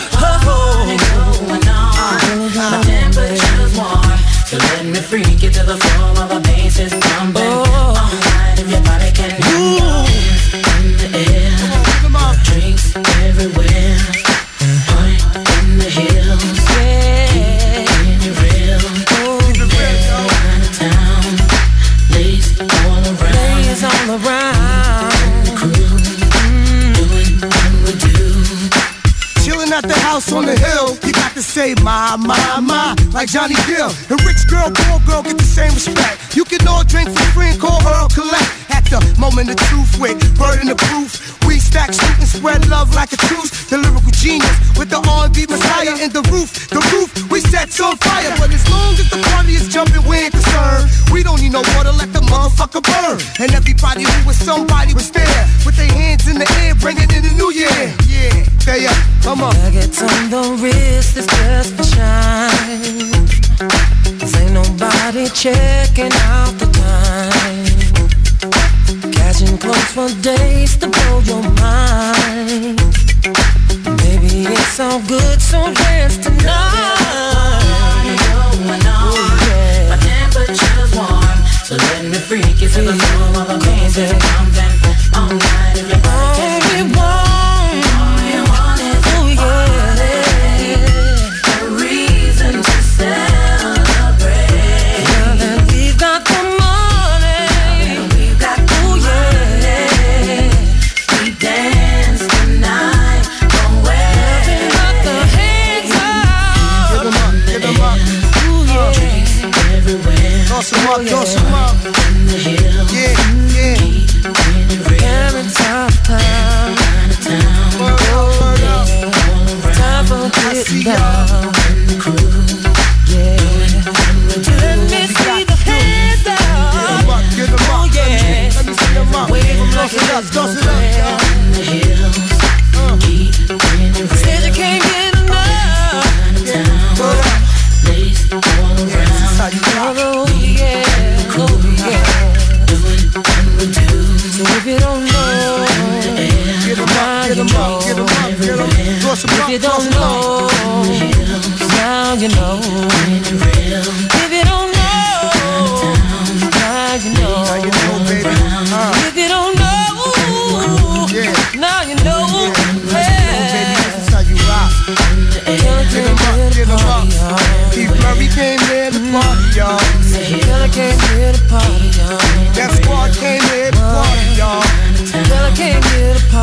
My temperature's warm, so let me freak you to the floor while the bass is pumping. All night if your body can move. In the air, drinks everywhere. Point in the hills, keeping it real. Out of town, ladies all around. Ladies all around. The crew, doing what we do. Chillin' at the house on the hill, you got to say my, like Johnny Gill. And rich girl, poor girl get the same respect. You can all drink for free and call Earl Collect. At the moment of truth with burden of proof, we stack, shoot and spread love like a truce. The lyrical genius with the R&B messiah in the roof we set on fire. But as long as the party is jumping, we ain't concerned. We don't need no water, let the motherfucker burn. And everybody who was somebody was there with their hands in the air, bringing in the new year. Yeah, stay up, come on. Nuggets on the wrist is just for shine. 'Cause ain't nobody checking out the time. Catching clothes for days to blow your mind. Maybe it's all good, so dance tonight. My temperature's warm, so let me freak you to the floor while the bass is pumping. All night if your body can move. All you want is a reason to celebrate. Now that we've got the money, we've got the money. We dance tonight, away. nothing but the hands up. Give 'em up, give 'em up. Drinks everywhere. Toss 'em up, toss 'em up. In the hills. Yeah, yeah. Every time. Word up, word up. Time for getting down. Yeah. Let me see the hands up. Give 'em up, Oh yeah. let me see 'em up. Wave 'em like Toss it up, it's toss it nowhere. up. In the hills. Said you can't get enough. Word up. Ladies all around. This is how you rock. Oh yeah. Now you know. Baby, this is how you rock. Get 'em up. Keith Murray came here to party, y'all. Killer came here to party, y'all. That squad came here to party, y'all. Killer came here to party.